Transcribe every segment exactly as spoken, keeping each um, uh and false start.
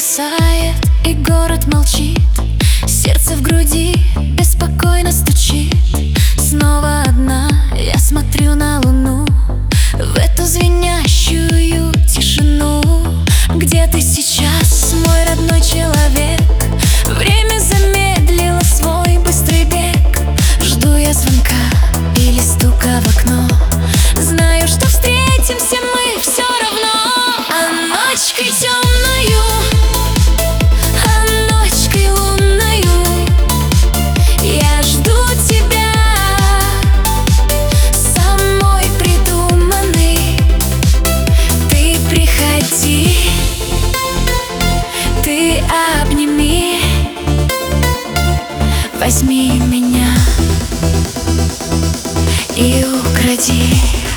угасает, и город молчит. Сердце в груди беспокойно стучит. Снова одна я смотрю на луну, в эту звенящую тишину. Где ты сейчас, мой родной человек? Время замедлило свой быстрый бег. Жду я звонка или стука в окно. Знаю, что встретимся мы все равно. А ночкой темною, а ночкой лунною я жду тебя, самой придуманный. Ты приходи, ты обними, возьми меня и укради.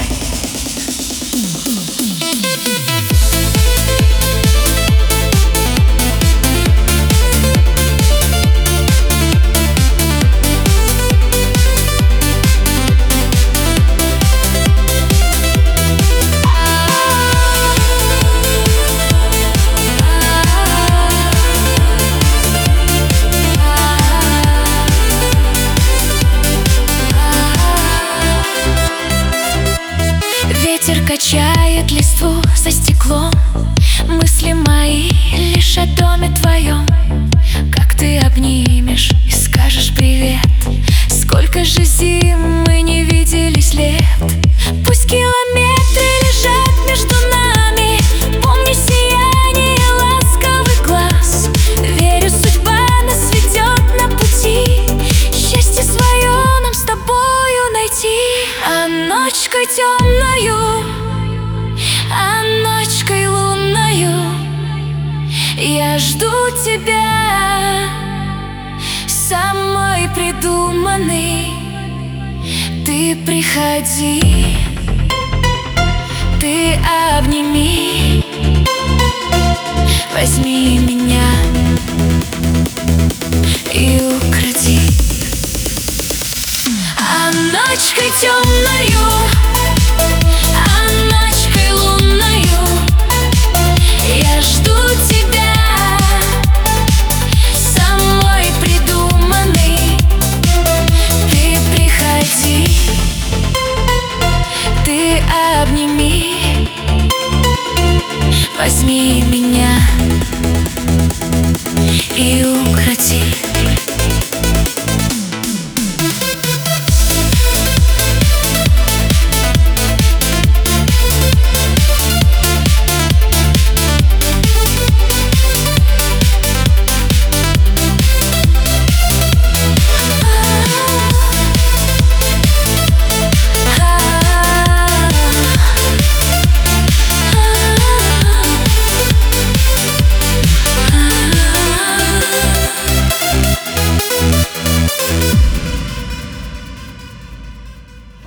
Ветер качает листву за стеклом. Мысли мои лишь о доме твоем. Как ты обнимешь и скажешь привет. Сколько же зим мы не виделись лет. Пусть километры лежат между нами, помни сияние ласковых глаз. Верю, судьба нас ведет на пути, счастье свое нам с тобою найти. А ночкой темною, а ночкой лунною я жду тебя, самой придуманный. Ты приходи, ты обними, возьми меня и укради. А ночкой темною, а ночкой лунною я жду тебя, самой придуманный. Ты приходи, ты обними, возьми меня.